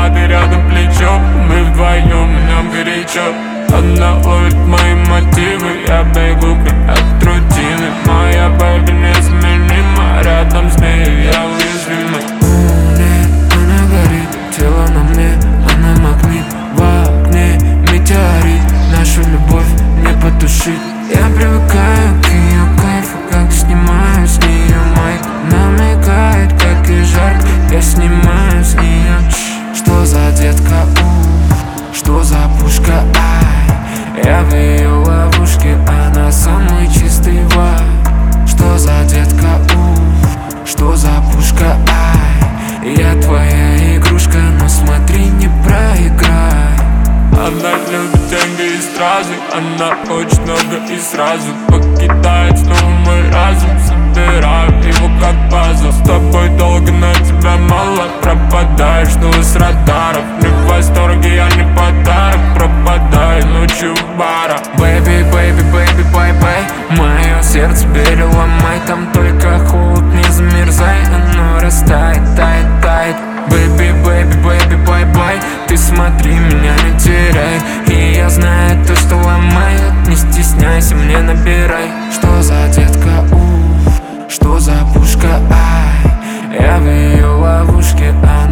а ты рядом плечом. Мы вдвоем, и нам горячо. Она ловит мои мотивы, я бегу от рутины. Моя бэби незаменима, рядом с ней я уязвимый. Нет, она горит, тело на мне, она магнит. В окне метеорит, нашу любовь не потушить. Я привыкаю к ее кайфу, как снимаю с нее майк. Намекает, как и жарко, я снимаю с нее. Что за детка, что за пушка, ай. Я в ее ловушке, она самый чистый вай. Что за детка, что за пушка, ай. Я твоя игрушка, но смотри, не проиграй. Она любит деньги и стразы, она хочет много и сразу. Покидает снова мой разум, собираю его как пазл. С тобой долго, но тебя мало, пропадаешь снова с радаров. Не в восторге, я не подарок, пропадаю ночью в барах. Бэйби, бэйби, бэйби, бай-бай. Мое сердце переломай, там только холод, не замерзай. Оно растает, тает, тает. Бэйби, бэйби, бэйби, бай-бай. Ты смотри, меня не теряй. И я знаю то, что ломает. Не стесняйся, мне набирай. Что за детка, что за пушка, ай. Я в ее ловушке, она